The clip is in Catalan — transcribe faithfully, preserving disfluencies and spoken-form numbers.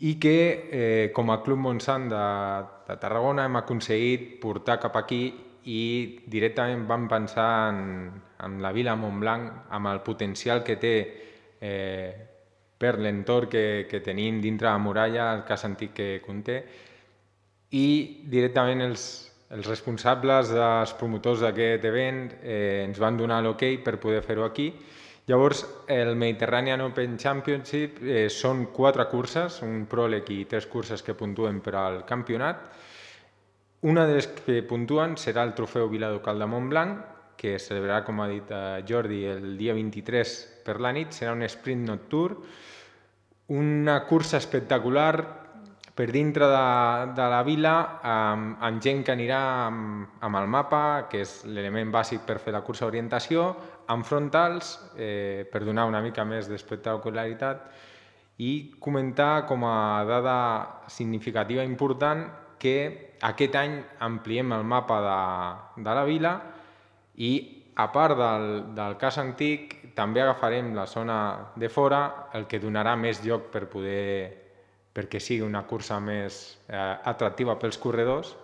i que eh, com a Club Montsant de, de Tarragona hem aconseguit portar cap aquí i directament vam pensar en, en la Vila Montblanc, amb el potencial que té eh, per l'entorn que, que tenim dintre la muralla, el cas antic que conté, i directament els, els responsables dels promotors d'aquest event eh, ens van donar l'ok per poder fer-ho aquí. Llavors, el Mediterranean Open Championship eh, són quatre curses, un pròleg i tres curses que puntuen per al campionat. Una de les que puntuen serà el trofeu Viladocal de Montblanc, que es celebrarà, com ha dit Jordi, el dia vint-i-tres per la nit. Serà un sprint nocturn, una cursa espectacular per dintre de, de la vila, amb, amb gent que anirà amb, amb el mapa, que és l'element bàsic per fer la cursa d'orientació, amb frontals, eh, per donar una mica més d'espectacularitat, i comentar com a dada significativa important que aquest any ampliem el mapa de, de la vila i, a part del, del cas antic, també agafarem la zona de fora, el que donarà més lloc per poder, perquè sigui una cursa més eh, atractiva pels corredors,